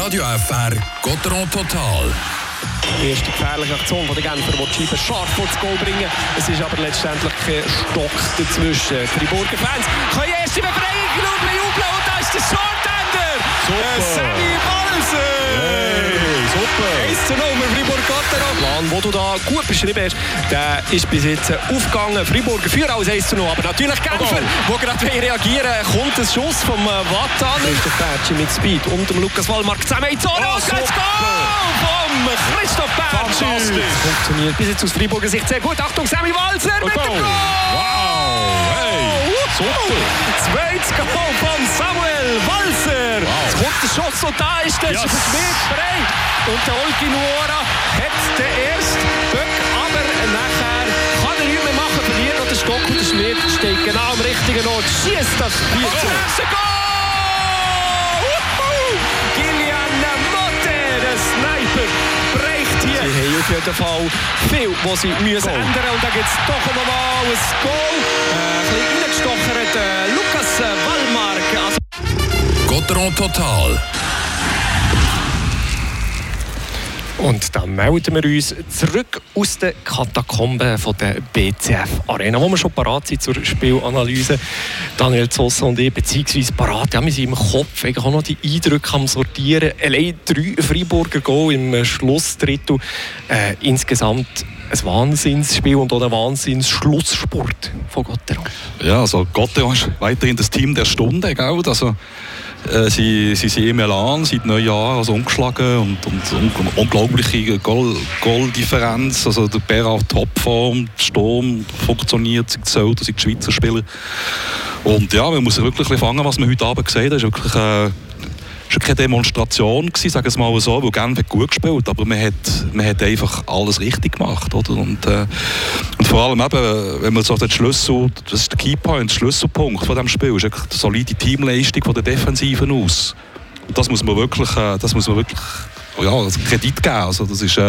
Radio FR Gotteron Total. Die erste gefährliche Aktion von den Genfer, die die Scheibe scharf ins Goal bringen. Es ist aber letztendlich kein Stock dazwischen. Die Friburger Fans können erste Befreiung jubeln und da ist der Shortender. Sammy Walser. Hey, super. 1:0 mit Fribourg-Gotteron. Der Plan, den du da gut beschrieben hast, der ist bis jetzt aufgegangen. Friburger führen als 1:0, aber natürlich Genfer, die gerade reagieren. Kommt ein Schuss vom Watan. Christoph Bertschi mit Speed und dem Lukas Wallmark zusammen in die Zone. Und let's go! Christoph Bertschi. Funktioniert bis jetzt aus Friburger Sicht sehr gut. Achtung, Sammy Walser mit dem Goal! Wow! Hey! Super! Zweites Goal von Samuel Walser. Jetzt kommt der Schuss und da ist der Schmidt frei. Und der Olgi Nuora hat den ersten Böck, aber nachher kann er nichts mehr machen. Verliert noch den Stock und der Schmidt steht genau am richtigen Ort. Schießt das 4:0. Sie haben auf jeden Fall viel, was sie müssen ändern. Und da gibt es doch noch mal ein Goal. Ein bisschen reingestochert. Lukas Wallmark. Gotteron Total. Und dann melden wir uns zurück aus den Katakomben von der BCF Arena, wo wir schon parat sind zur Spielanalyse. Daniel Zossa und ich, beziehungsweise parat, ja, wir sind im Kopf eigentlich auch noch die Eindrücke am Sortieren. Allein 3 Freiburger Goal im Schlussdrittel. Insgesamt ein Wahnsinnsspiel und auch ein Wahnsinns-Schlusssport von Gotteron. Ja, also Gotteron ist weiterhin das Team der Stunde, gell? Also sie sind im Elan seit Neujahr, also ungeschlagen und unglaubliche Goal-Differenz. Also der Bär auf Topform, der Sturm funktioniert, sind die sind die Schweizer Spieler. Und ja, man muss wirklich fangen, was man heute Abend gesehen hat. Das ist wirklich schon keine Demonstration gewesen, sagen wir es mal so, weil Genf hat gut gespielt, aber man hat einfach alles richtig gemacht, oder? Und vor allem eben, wenn man so den Schlüssel, das ist der Keypoint, der Schlüsselpunkt von diesem Spiel, ist eine solide Teamleistung von der Defensiven aus. Und das muss man wirklich Kredit geben. Also das ist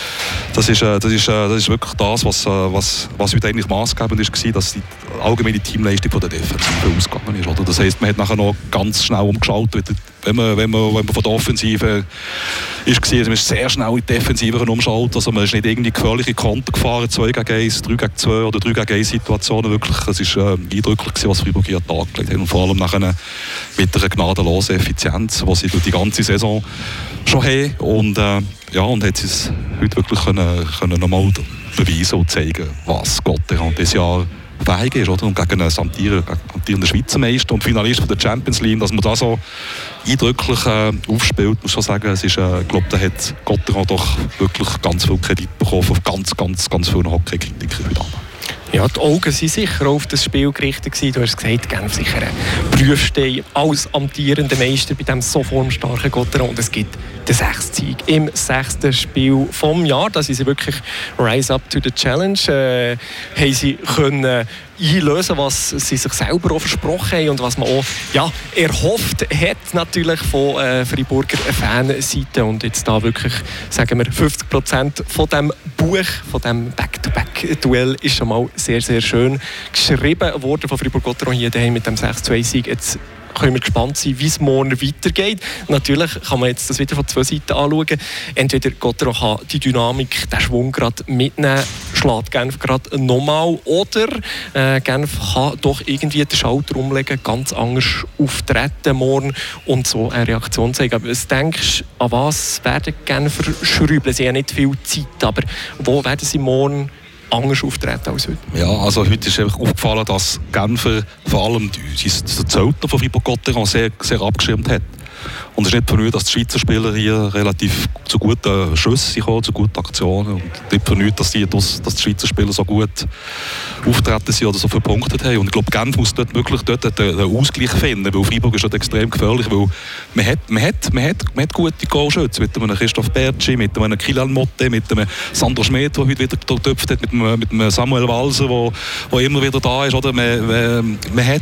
wirklich das, was heute eigentlich maßgebend war, dass die allgemeine Teamleistung von der Defensive ausgegangen ist. Oder? Das heisst, man hat nachher noch ganz schnell umgeschaltet, wenn man von der Offensive ist, man ist sehr schnell in die Defensive umschalten. Also man ist nicht irgendwie gefährliche Konter gefahren, 2 gegen 1, 3 gegen 2 oder 3 gegen 1 Situationen. Wirklich, es war eindrücklich, was Freiburg hier an den Tag gelegt hat. Und vor allem nachher mit einer gnadenlosen Effizienz, die sie durch die ganze Saison schon haben. Und hat sie es heute wirklich können nochmal beweisen und zeigen, was Gotteron dieses Jahr fähig ist, oder? Und gegen einen amtierenden Schweizer Meister und Finalist von der Champions League, dass man da so eindrücklich aufspielt, muss ich schon sagen, es ist, ich glaube, da hat Gotteron doch wirklich ganz viel Kredit bekommen von ganz vielen Hockey-Kritikern heute Abend. Ja, die Augen waren sicher auf das Spiel gerichtet. Du hast gesagt, Genf sicher ein Prüfstein als amtierender Meister bei diesem so formstarken Gotteron. Und es gibt den 6. Sieg im 6. Spiel vom Jahr. Da sind sie wirklich rise up to the challenge. Haben sie können einlösen, was sie sich selber auch versprochen haben und was man auch erhofft hat natürlich von Freiburger Fanseite. Und jetzt da wirklich, sagen wir, 50% von dem Buch, von dem Back-to-Back-Duell ist schon mal sehr, sehr schön geschrieben worden von Fribourg-Gotteron hier daheim mit dem 6:2-Sieg. Jetzt können wir gespannt sein, wie es morgen weitergeht. Natürlich kann man jetzt das wieder von 2 Seiten anschauen. Entweder Gotteron kann die Dynamik, den Schwung gerade mitnehmen, schlägt Genf gerade nochmal, oder Genf kann doch irgendwie den Schalter umlegen, ganz anders auftreten morgen und so eine Reaktion zeigen. Aber was denkst du, an was werden Genfer schrauben? Sie haben nicht viel Zeit, aber wo werden sie morgen anders auftreten als heute? Ja, also heute ist einfach aufgefallen, dass Genfer vor allem der Zeltner von Fribourg-Gotteron sehr, sehr abgeschirmt hat. Und es ist nicht von nichts, dass die Schweizer Spieler hier relativ zu guten Schüssen kommen, zu guten Aktionen. Und nicht von nichts, dass die Schweizer Spieler so gut auftreten sind oder so viele Punkte haben. Und ich glaube, Genf muss dort wirklich einen Ausgleich finden, weil Freiburg ist dort extrem gefährlich, weil man hat gute Goalschütze mit einem Christoph Bertschi, mit einem Kylian Motte, mit einem Sandro Schmidt, der heute wieder getöpft hat, mit einem Samuel Walser, der immer wieder da ist. Oder? Man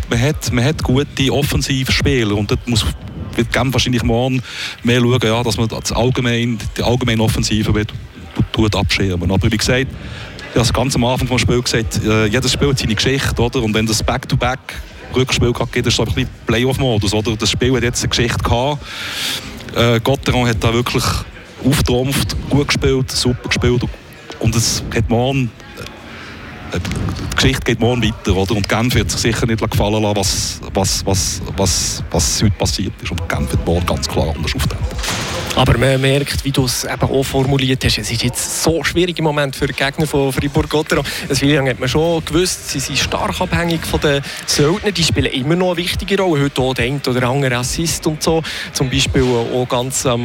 hat gute Offensivspieler und dort muss Genf wahrscheinlich morgen mehr schauen, ja, dass man die allgemeine Offensive abschirmen. Aber wie gesagt, ich habe ganz am Anfang des Spiels gesagt, jedes Spiel hat seine Geschichte, oder? Und wenn das Back-to-Back Rückspiel gibt, ist es so ein bisschen Playoff-Modus, oder? Das Spiel hat jetzt eine Geschichte gehabt. Gotteron hat da wirklich auftrumpft, gut gespielt, super gespielt und es geht morgen, die Geschichte geht morgen weiter, oder? Und Genf wird sich sicher nicht gefallen lassen, was heute passiert ist, und Genf wird morgen ganz klar anders auftreten. Aber man merkt, wie du es eben auch formuliert hast, es ist jetzt so schwierig im Moment für die Gegner von Fribourg-Gotteron. Lange hat man schon gewusst, sie sind stark abhängig von den Söldnern, die spielen immer noch eine wichtige Rolle. Heute auch der eine oder andere Assist und so. Zum Beispiel auch ganz am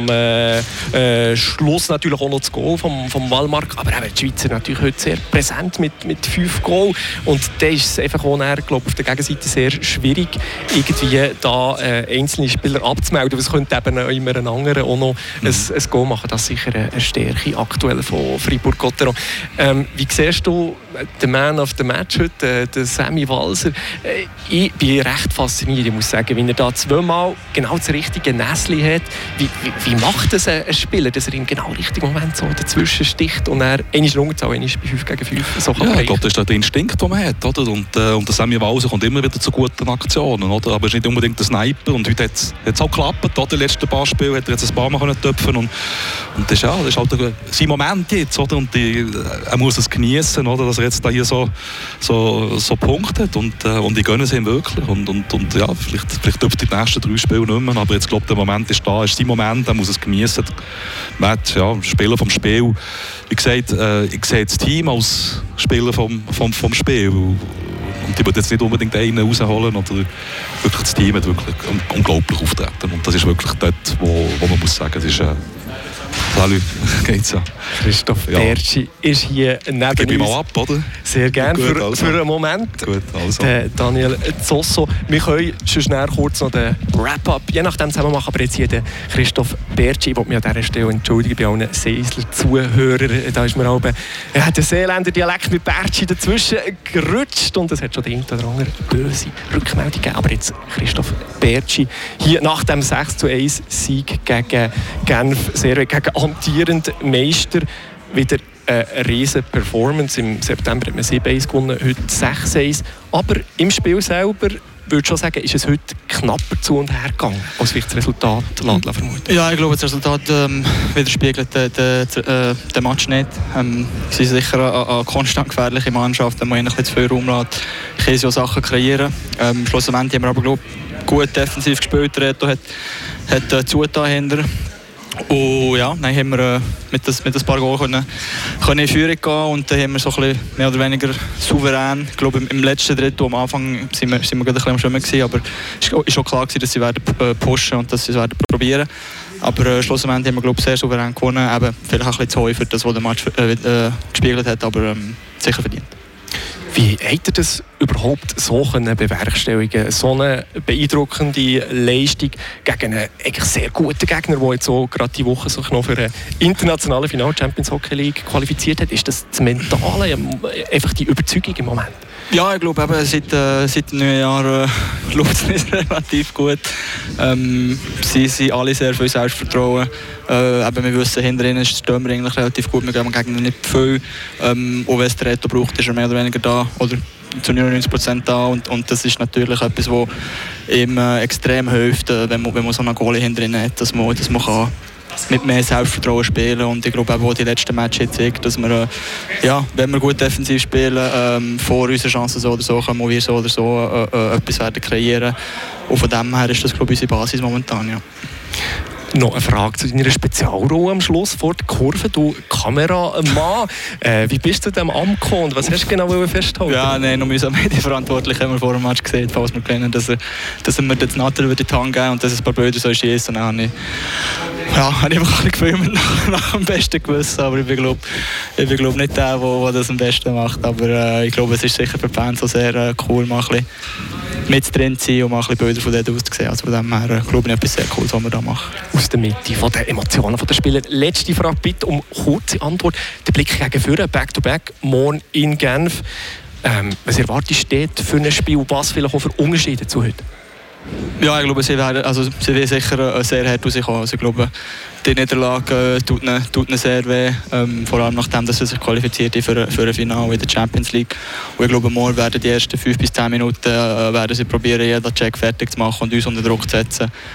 Schluss natürlich auch noch das Goal vom Wallmark. Aber eben die Schweizer natürlich heute sehr präsent mit 5 Goal. Und da ist es einfach auch glaube auf der Gegenseite sehr schwierig, irgendwie da einzelne Spieler abzumelden. Es könnte eben immer ein anderer auch noch ein Goal machen. Das ist sicher eine Stärke aktuell von Fribourg-Gotteron. Wie siehst du den Man of the Match heute, den Sammy Walser? Ich bin recht fasziniert, ich muss sagen, wenn er da zweimal genau das richtige Näschen hat. Wie macht das ein Spieler, dass er im genau richtigen Moment so dazwischen sticht und er einmal runterzahl, einmal bei 5 gegen 5 so kann ich glaube, das ist der Instinkt, den man hat. Oder? Und der Sammy Walser kommt immer wieder zu guten Aktionen. Oder? Aber er ist nicht unbedingt der Sniper. Und heute hat es auch geklappt. Oder? Die letzten paar Spiele hat er jetzt ein paar Mal töpfen und das ist halt sein Moment jetzt. Oder? Und er muss es genießen, oder? Dass er jetzt da hier so punktet. Und ich gönne es ihm wirklich. Und ja, vielleicht dürfte die nächsten 3 Spiele nicht mehr. Aber jetzt glaube ich, der Moment ist da. Es ist sein Moment, er muss es genießen. Match, ja, Spieler vom Spiel. Wie gesagt, ich sehe das Team als Spieler vom Spiel. Und ich würde jetzt nicht unbedingt einen rausholen. Oder wirklich das Team hat wirklich unglaublich auftreten. Und das ist wirklich dort, wo man muss sagen, das ist Salut, geht's ja. Christoph Bertschi ist hier neben Gib uns. mal ab, oder? Sehr gerne für einen Moment. Gut, also. Daniel Zosso. Wir können schon schnell kurz noch den Wrap-up, je nachdem zusammen machen, aber jetzt hier den Christoph Bertschi. Ich wollte mich an dieser Stelle entschuldigen bei allen Seisler-Zuhörern. Da ist mir auch der Seeländer Dialekt mit Bertschi dazwischen gerutscht und es hat schon den oder andere böse Rückmeldung gegeben. Aber jetzt Christoph Bertschi hier nach dem 6:1 Sieg gegen Genf, sehr gegen amtierenden Meister, wieder eine riesige Performance. Im September hat man 7:1 gewonnen, heute 6:1. Aber im Spiel selber, würde ich schon sagen, ist es heute knapper zu und her gegangen, als vielleicht das Resultat vermuten. Ja, ich glaube, das Resultat widerspiegelt den Match nicht. Sie sind sicher eine konstant gefährliche Mannschaft, wenn man ihnen ein bisschen zu viel Raum lässt, können sie Sachen kreieren. Schlussendlich haben wir aber, glaube ich, gut defensiv gespielt. Der Reto hat zugetan hinter. Und ja, dann haben wir mit ein paar Goal können in Führung gehen und dann haben wir so ein bisschen mehr oder weniger souverän, ich glaube im letzten Drittel am Anfang sind wir gerade ein bisschen am Schwimmen gewesen, aber es war schon klar gewesen, dass sie werden pushen und dass sie es werden probieren. Aber schlussendlich haben wir, glaube ich, sehr souverän gewonnen, eben vielleicht ein bisschen zu hoch für das, was der Match gespiegelt hat, aber sicher verdient. Wie hat er das überhaupt so bewerkstelligen? So eine beeindruckende Leistung gegen einen eigentlich sehr guten Gegner, der jetzt so gerade die Woche sich noch für eine internationale Final Champions Hockey League qualifiziert hat. Ist das Mentale, einfach die Überzeugung im Moment? Ja, ich glaube, seit dem neuen Jahr läuft es relativ gut. Sie sind alle sehr viel Selbstvertrauen. Wir wissen, hinter ihnen stehen wir eigentlich relativ gut. Wir geben gegen nicht viel. Auch wenn es der Reto braucht, ist er mehr oder weniger da. Oder zu 99% da. Und das ist natürlich etwas, was ihm extrem hilft, wenn man so einen Goalie hinter ihnen hat, dass man kann mit mehr Selbstvertrauen spielen. Und ich glaube auch die letzten Matches jetzt zeigt, dass wir, wenn wir gut defensiv spielen, vor unseren Chancen so oder so, können wir so oder so etwas werden kreieren. Und von dem her ist das, glaube ich, unsere Basis momentan. Ja. Noch eine Frage zu deiner Spezialrolle am Schluss vor der Kurve. Du Kameramann, wie bist du dem angekommen und was hast du genau festhalten? Ja, nein, noch unser Medienverantwortlich haben wir vor dem Match gesehen, falls wir kennen, dass er mir das Natter über die Hand geben und dass es ein paar Bilder so schießt. Und dann habe ich einfach ein bisschen gefilmt nach dem besten Gewissen. Aber ich bin glaub nicht der das am besten macht. Aber ich glaube, es ist sicher für die Fans auch sehr cool, mal ein bisschen mit drin zu sein und mal ein bisschen Bilder von dort auszusehen. Also von dem her glaube ich etwas sehr Cooles, was wir da machen. Aus der Mitte von den Emotionen der Spieler. Letzte Frage bitte um kurze Antwort. Der Blick gegen vorne, Back-to-Back, morgen in Genf. Was erwartest du für ein Spiel? Was vielleicht auch für Unterschiede zu heute? Ja, ich glaube, sie werden sicher sehr hart rauskommen. Also ich glaube, die Niederlage tut ihnen sehr weh. Vor allem nachdem, dass sie sich qualifiziert haben für ein Finale in der Champions League. Und ich glaube, morgen werden die ersten 5 bis 10 Minuten werden sie probieren, jeden Check fertig zu machen und uns unter Druck zu setzen.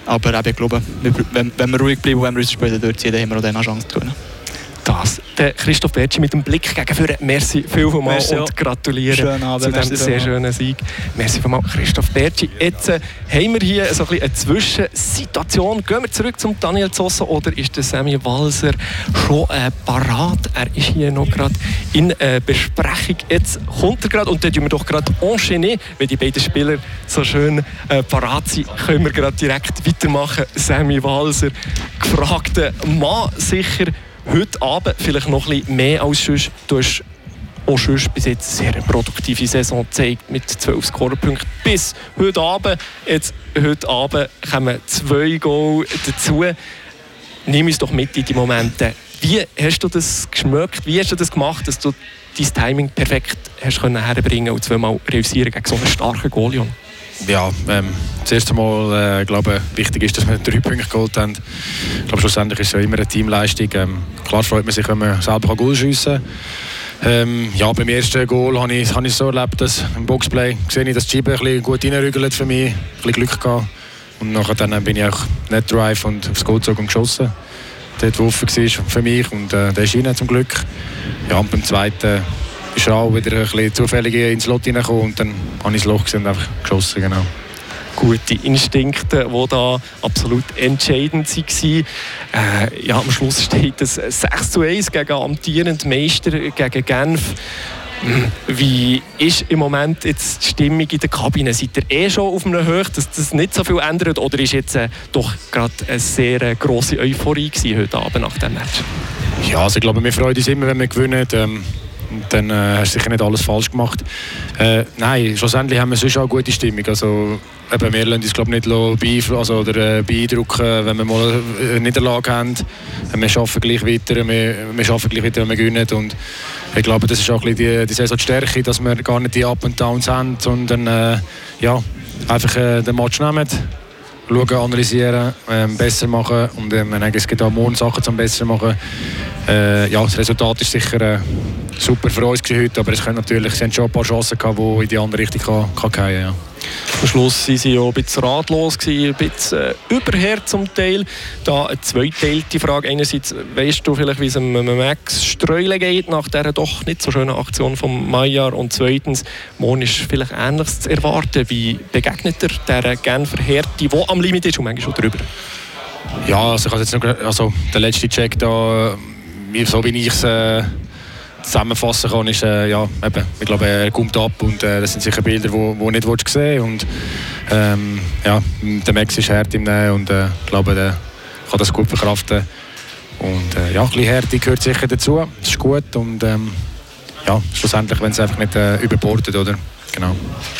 Aber eben, ich glaube, wenn wir ruhig bleiben und wenn wir unsere Spieler durchziehen, dann haben wir auch dann eine Chance zu gewinnen. Das. Der Christoph Bertschi mit dem Blick gegen vorne. Merci vielmals und gratulieren zu diesem sehr schönen Sieg. Merci vielmals, Christoph Bertschi. Jetzt haben wir hier so ein bisschen eine Zwischensituation. Gehen wir zurück zum Daniel Zosso oder ist der Sammy Walser schon parat? Er ist hier noch gerade in Besprechung. Jetzt kommt er gerade und dann tun wir doch gerade enchaîner. Wenn die beiden Spieler so schön parat sind, können wir gerade direkt weitermachen. Sammy Walser, gefragter Mann sicher. Heute Abend vielleicht noch ein bisschen mehr als sonst. Du hast auch sonst bis jetzt eine sehr produktive Saison gezeigt mit 12 Scorerpunkten bis heute Abend. Jetzt heute Abend kommen 2 Goal dazu. Nimm uns doch mit in die Momente. Wie hast du das geschmeckt? Wie hast du das gemacht, dass du dein Timing perfekt hast herbringen und 2-mal realisieren gegen so einen starken Goalion? Ja, das erste Mal, glaube wichtig ist, dass wir 3 Punkte geholt haben. Ich glaube, schlussendlich ist es ja immer eine Teamleistung. Klar freut man sich, wenn man selber Goal schiessen kann. Ja, beim ersten Goal habe ich es so erlebt, dass im Boxplay sehe ich, dass die Scheibe ein bisschen gut reinrügelt für mich, ein bisschen Glück gehabt. Und nachher dann bin ich auch nicht drive und aufs Goal gezogen und geschossen. Dort, wo offen war für mich und der ist rein zum Glück. Ja, und beim zweiten ist er auch wieder ein bisschen zufällig ins Lot reingekommen und dann habe ich das Loch gesehen und einfach geschossen, genau. Gute Instinkte, die da absolut entscheidend waren. Ja, am Schluss steht es 6:1 gegen amtierenden Meister, gegen Genf. Wie ist im Moment jetzt die Stimmung in der Kabine? Seid ihr schon auf einem Höch, dass das nicht so viel ändert? Oder ist jetzt doch gerade eine sehr grosse Euphorie gewesen heute Abend nach dem Match? Ja, also ich glaube, wir freuen uns immer, wenn wir gewinnen. Dann hast du sicher nicht alles falsch gemacht. Nein, schlussendlich haben wir sonst auch eine gute Stimmung. Also, eben, wir lassen uns glaube nicht beeindrucken, wenn wir mal eine Niederlage haben. Wir arbeiten gleich weiter, wenn wir gewinnen. Und ich glaube, das ist auch ein bisschen die Saisonstärke, dass wir gar nicht die Up and Downs haben, sondern einfach den Match nehmen, schauen, analysieren, besser machen. Und es gibt auch morgen Sachen zum besser machen. Das Resultat ist sicher super für uns heute, aber sie haben schon ein paar Chancen gehabt, die in die andere Richtung kann gehen. Ja. Am Schluss waren sie ja ein bisschen ratlos, ein bisschen überhart zum Teil. Da eine zweiteilige Frage. Einerseits, weißt du vielleicht, wie es Max Streule geht nach dieser doch nicht so schönen Aktion von Maillard? Und zweitens, morgen ist vielleicht Ähnliches zu erwarten. Wie begegnet er dieser Genfer Härte, die am Limit ist und manchmal schon drüber? Ja, also ich habe jetzt noch, der letzte Check da, so wie ich es zusammenfassen kann, ist, ich glaube, er kommt ab und das sind sicher Bilder, die nicht sehen und der Max ist hart im Nähen und ich glaube, der kann das gut verkraften und ein bisschen Härte gehört sicher dazu, das ist gut und schlussendlich, wenn es einfach nicht überbordet, oder? Genau.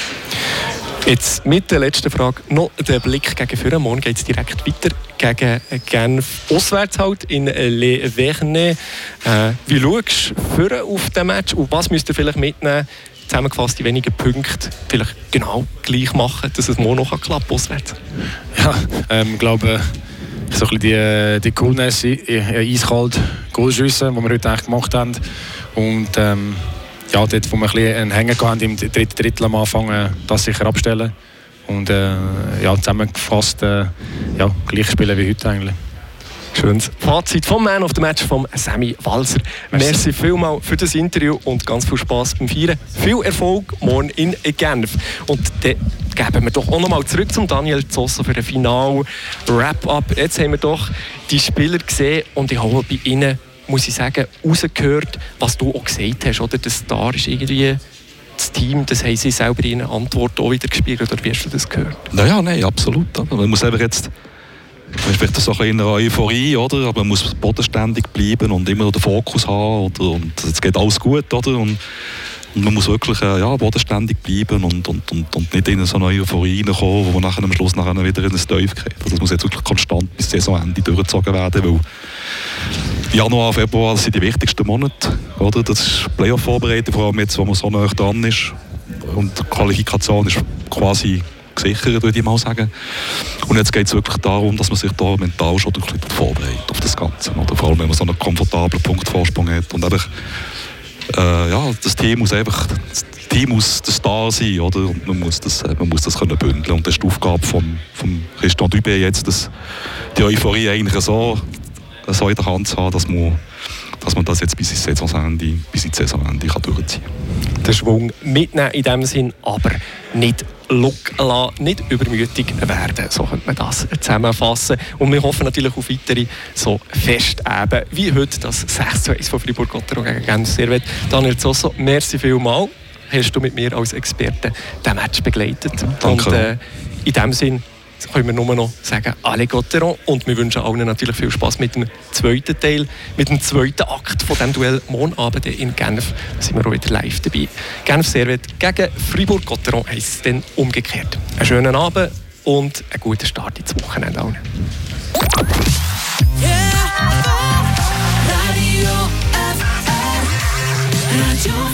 Jetzt mit der letzten Frage noch der Blick gegen vorne. Morgen geht es direkt weiter gegen Genf. Auswärts halt in Le Vernet. Wie schaust du vorne auf den Match und was müsst ihr vielleicht mitnehmen? Zusammengefasst die wenigen Punkte vielleicht genau gleich machen, dass es morgen noch klappen kann, auswärts? Ja, ich glaube, so ein bisschen die Coolness, eiskalt Goalschüsse, die wir heute eigentlich gemacht haben. Und dort, wo wir ein bisschen einen Hänger hatten im dritten Drittel am Anfang, das sicher abstellen. Und zusammengefasst gleich spielen wie heute eigentlich. Schönes Fazit vom Man of the Match von Sammy Walser. Merci vielmals für das Interview und ganz viel Spass beim Feiern. Viel Erfolg morgen in Genf. Und dann geben wir doch auch noch mal zurück zum Daniel Zosso für ein Final-Wrap-Up. Jetzt haben wir doch die Spieler gesehen und ich habe bei ihnen, muss ich sagen, rausgehört, was du auch gesagt hast. Oder? Der Star ist irgendwie das Team, das haben sie selber in einer Antwort auch wieder gespiegelt. Oder wie hast du das gehört? Nein, absolut. Man muss einfach jetzt, man ist vielleicht so ein bisschen in einer Euphorie, oder? Aber man muss bodenständig bleiben und immer noch den Fokus haben. Oder? Und es geht alles gut. Oder? Und man muss wirklich bodenständig bleiben und nicht in so eine Euphorie reinkommen, wo nachher am Schluss wieder in ein Tief geht. Also das muss jetzt wirklich konstant bis Saisonende durchgezogen werden, weil Januar, Februar, das sind die wichtigsten Monate. Oder? Das ist Playoff-Vorbereitung, vor allem jetzt, wo man so nah dran ist. Und die Qualifikation ist quasi gesichert, würde ich mal sagen. Und jetzt geht es wirklich darum, dass man sich da mental schon ein bisschen vorbereitet auf das Ganze. Oder? Vor allem, wenn man so einen komfortablen Punktvorsprung hat. Und einfach das Team muss einfach der Star sein, oder? Und man muss das können bündeln. Und das ist die Aufgabe von Christian Dubé jetzt, die Euphorie eigentlich so in der Hand zu haben, dass man das jetzt bis ins Saisonende kann durchziehen kann. Den Schwung mitnehmen in dem Sinn, aber nicht locken lassen, nicht übermütig werden. So könnte man das zusammenfassen. Und wir hoffen natürlich auf weitere so Festeben, wie heute das 6:1 von Fribourg-Gotteron gegen Genf Servette. Daniel Zosso, merci vielmals. Hast du mit mir als Experte diesen Match begleitet. Danke. Und in dem Sinn können wir nur noch sagen, alle Gotteron. Und wir wünschen allen natürlich viel Spass mit dem zweiten Teil, mit dem zweiten Akt von diesem Duell morgen Abend in Genf. Da sind wir auch wieder live dabei. Genf Servette gegen Fribourg-Gotteron heisst es dann umgekehrt. Einen schönen Abend und einen guten Start ins Wochenende allen. Radio FR, Radio